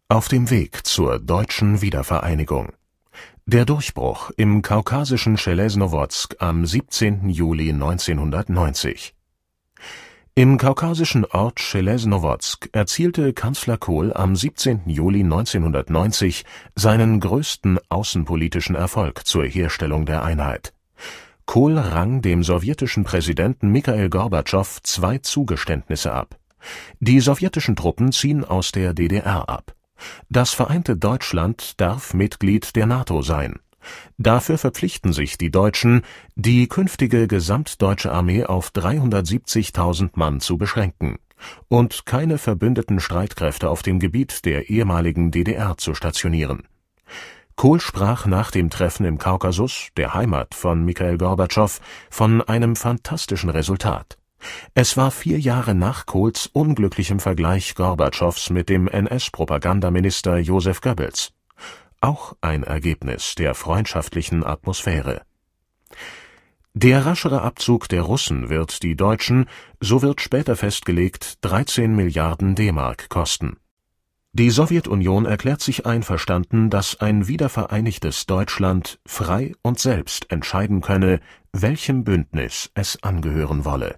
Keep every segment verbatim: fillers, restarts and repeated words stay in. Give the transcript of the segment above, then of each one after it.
Auf dem Weg zur deutschen Wiedervereinigung. Der Durchbruch im kaukasischen Schelesnowodsk am siebzehnten Juli neunzehnhundertneunzig. Im kaukasischen Ort Schelesnowodsk erzielte Kanzler Kohl am siebzehnten Juli neunzehnhundertneunzig seinen größten außenpolitischen Erfolg zur Herstellung der Einheit. Kohl rang dem sowjetischen Präsidenten Michail Gorbatschow zwei Zugeständnisse ab. Die sowjetischen Truppen ziehen aus der D D R ab. Das vereinte Deutschland darf Mitglied der NATO sein. Dafür verpflichten sich die Deutschen, die künftige gesamtdeutsche Armee auf dreihundertsiebzigtausend Mann zu beschränken und keine verbündeten Streitkräfte auf dem Gebiet der ehemaligen D D R zu stationieren. Kohl sprach nach dem Treffen im Kaukasus, der Heimat von Michail Gorbatschow, von einem fantastischen Resultat. Es war vier Jahre nach Kohls unglücklichem Vergleich Gorbatschows mit dem N S-Propagandaminister Joseph Goebbels. Auch ein Ergebnis der freundschaftlichen Atmosphäre. Der raschere Abzug der Russen wird die Deutschen, so wird später festgelegt, dreizehn Milliarden D-Mark kosten. Die Sowjetunion erklärt sich einverstanden, dass ein wiedervereinigtes Deutschland frei und selbst entscheiden könne, welchem Bündnis es angehören wolle.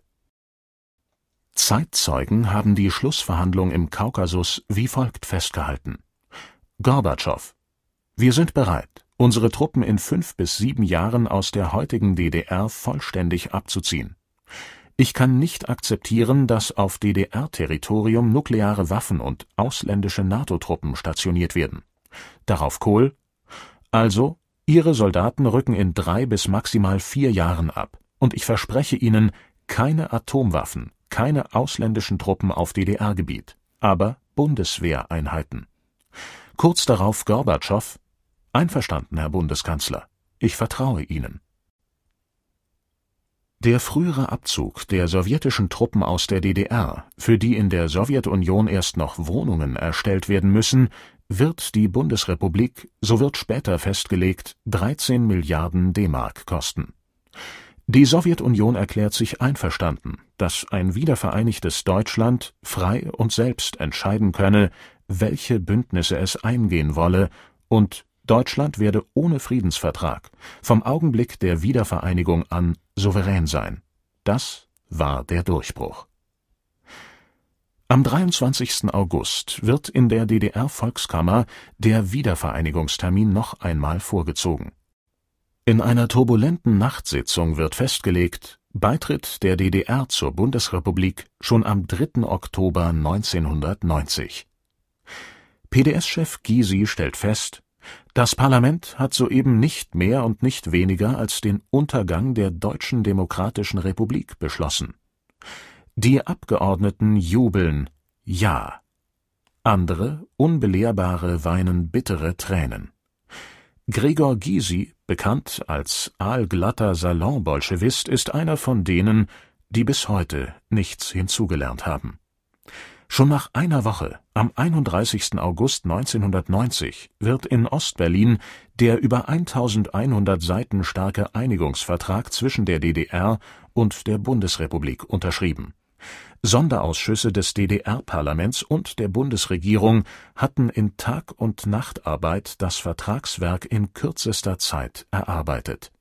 Zeitzeugen haben die Schlussverhandlung im Kaukasus wie folgt festgehalten: Gorbatschow: Wir sind bereit, unsere Truppen in fünf bis sieben Jahren aus der heutigen D D R vollständig abzuziehen. Ich kann nicht akzeptieren, dass auf D D R-Territorium nukleare Waffen und ausländische NATO-Truppen stationiert werden. Darauf Kohl: Also, Ihre Soldaten rücken in drei bis maximal vier Jahren ab, und ich verspreche Ihnen keine Atomwaffen, keine ausländischen Truppen auf D D R-Gebiet, aber Bundeswehreinheiten. Kurz darauf Gorbatschow: Einverstanden, Herr Bundeskanzler, ich vertraue Ihnen. Der frühere Abzug der sowjetischen Truppen aus der D D R, für die in der Sowjetunion erst noch Wohnungen erstellt werden müssen, wird die Bundesrepublik, so wird später festgelegt, dreizehn Milliarden D-Mark kosten. Die Sowjetunion erklärt sich einverstanden, dass ein wiedervereinigtes Deutschland frei und selbst entscheiden könne, welche Bündnisse es eingehen wolle, und Deutschland werde ohne Friedensvertrag vom Augenblick der Wiedervereinigung an souverän sein. Das war der Durchbruch. Am dreiundzwanzigsten August wird in der D D R-Volkskammer der Wiedervereinigungstermin noch einmal vorgezogen. In einer turbulenten Nachtsitzung wird festgelegt: Beitritt der D D R zur Bundesrepublik schon am dritten Oktober neunzehnhundertneunzig. P D S-Chef Gysi stellt fest: Das Parlament hat soeben nicht mehr und nicht weniger als den Untergang der Deutschen Demokratischen Republik beschlossen. Die Abgeordneten jubeln Ja. Andere, Unbelehrbare, weinen bittere Tränen. Gregor Gysi, bekannt als aalglatter Salon-Bolschewist, ist einer von denen, die bis heute nichts hinzugelernt haben. Schon nach einer Woche, am einunddreißigsten August neunzehnhundertneunzig, wird in Ostberlin der über eintausendeinhundert Seiten starke Einigungsvertrag zwischen der D D R und der Bundesrepublik unterschrieben. Sonderausschüsse des D D R-Parlaments und der Bundesregierung hatten in Tag- und Nachtarbeit das Vertragswerk in kürzester Zeit erarbeitet.